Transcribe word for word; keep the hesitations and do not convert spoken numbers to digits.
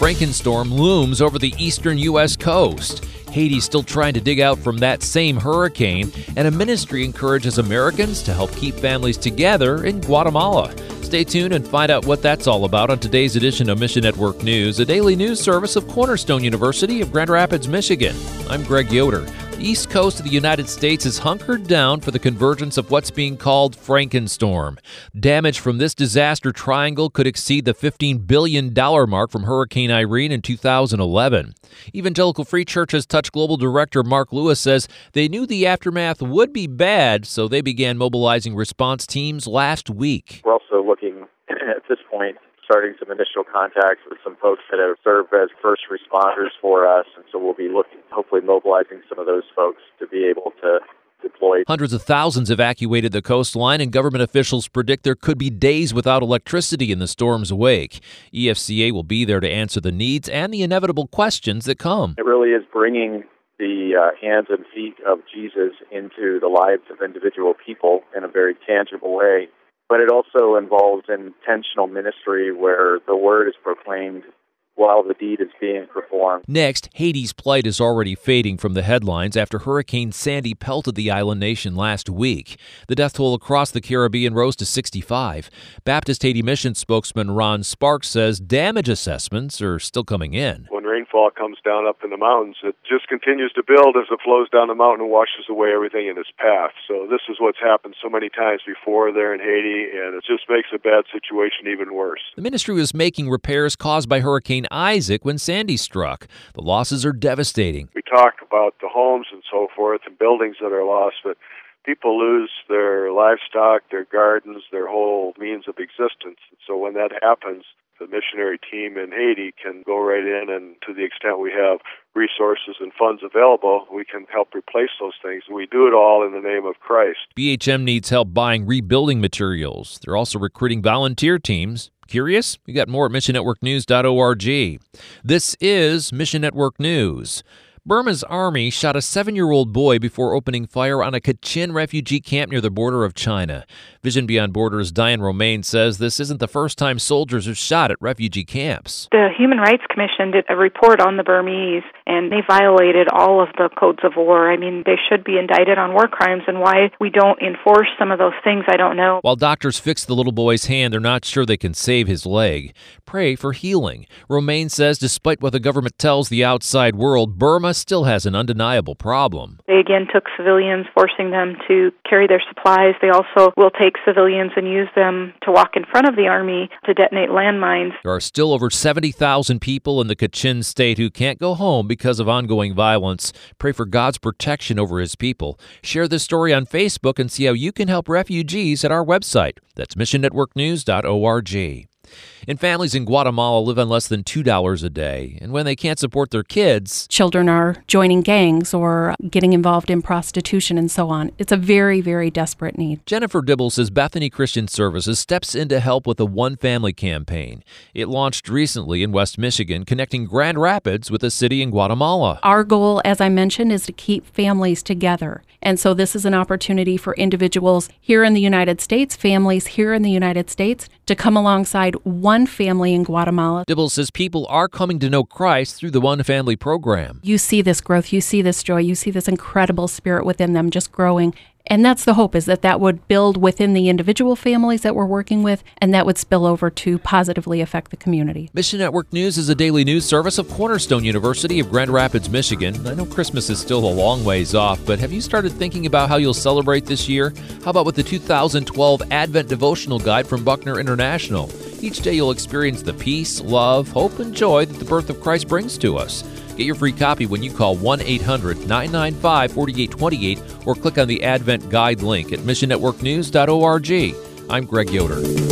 Frankenstorm looms over the eastern U S coast. Haiti's still trying to dig out from that same hurricane, and a ministry encourages Americans to help keep families together in Guatemala. Stay tuned and find out what that's all about on today's edition of Mission Network News, a daily news service of Cornerstone University of Grand Rapids, Michigan. I'm Greg Yoder. The east coast of the United States is hunkered down for the convergence of what's being called Frankenstorm. Damage from this disaster triangle could exceed the fifteen billion dollars mark from Hurricane Irene in two thousand eleven. Evangelical Free Church's Touch Global Director Mark Lewis says they knew the aftermath would be bad, so they began mobilizing response teams last week. We're also looking at this point starting some initial contacts with some folks that have served as first responders for us, and so we'll be looking, hopefully mobilizing some of those folks to be able to deploy. Hundreds of thousands evacuated the coastline, and government officials predict there could be days without electricity in the storm's wake. E F C A will be there to answer the needs and the inevitable questions that come. It really is bringing the uh, hands and feet of Jesus into the lives of individual people in a very tangible way. But it also involves intentional ministry where the word is proclaimed while the deed is being performed. Next, Haiti's plight is already fading from the headlines after Hurricane Sandy pelted the island nation last week. The death toll across the Caribbean rose to sixty-five. Baptist Haiti Mission spokesman Ron Sparks says damage assessments are still coming in. When rainfall comes down up in the mountains, it just continues to build as it flows down the mountain and washes away everything in its path. So this is what's happened so many times before there in Haiti, and it just makes a bad situation even worse. The ministry was making repairs caused by Hurricane Isaac when Sandy struck. The losses are devastating. We talk about the homes and so forth and buildings that are lost, but people lose their livestock, their gardens, their whole means of existence. So when that happens, the missionary team in Haiti can go right in, and to the extent we have resources and funds available, we can help replace those things. We do it all in the name of Christ. B H M needs help buying rebuilding materials. They're also recruiting volunteer teams. Curious? We got more at mission network news dot org. This is Mission Network News. Burma's army shot a seven-year-old boy before opening fire on a Kachin refugee camp near the border of China. Vision Beyond Borders' Diane Romaine says this isn't the first time soldiers have shot at refugee camps. The Human Rights Commission did a report on the Burmese, and they violated all of the codes of war. I mean, they should be indicted on war crimes, and why we don't enforce some of those things, I don't know. While doctors fix the little boy's hand, they're not sure they can save his leg. Pray for healing. Romaine says despite what the government tells the outside world, Burma still has an undeniable problem. They again took civilians, forcing them to carry their supplies. They also will take civilians and use them to walk in front of the army to detonate landmines. There are still over seventy thousand people in the Kachin state who can't go home because of ongoing violence. Pray for God's protection over his people. Share this story on Facebook and see how you can help refugees at our website. That's mission network news dot org. And families in Guatemala live on less than two dollars a day. And when they can't support their kids, children are joining gangs or getting involved in prostitution and so on. It's a very, very desperate need. Jennifer Dibble says Bethany Christian Services steps in to help with a One Family campaign. It launched recently in West Michigan, connecting Grand Rapids with a city in Guatemala. Our goal, as I mentioned, is to keep families together. And so this is an opportunity for individuals here in the United States, families here in the United States, to come alongside one family in Guatemala. Dibble says people are coming to know Christ through the One Family program. You see this growth, you see this joy, you see this incredible spirit within them just growing. And that's the hope, is that that would build within the individual families that we're working with, and that would spill over to positively affect the community. Mission Network News is a daily news service of Cornerstone University of Grand Rapids, Michigan. I know Christmas is still a long ways off, but have you started thinking about how you'll celebrate this year? How about with the two thousand twelve Advent Devotional Guide from Buckner International? Each day you'll experience the peace, love, hope, and joy that the birth of Christ brings to us. Get your free copy when you call one eight hundred nine nine five four eight two eight or click on the Advent Guide link at mission network news dot org. I'm Greg Yoder.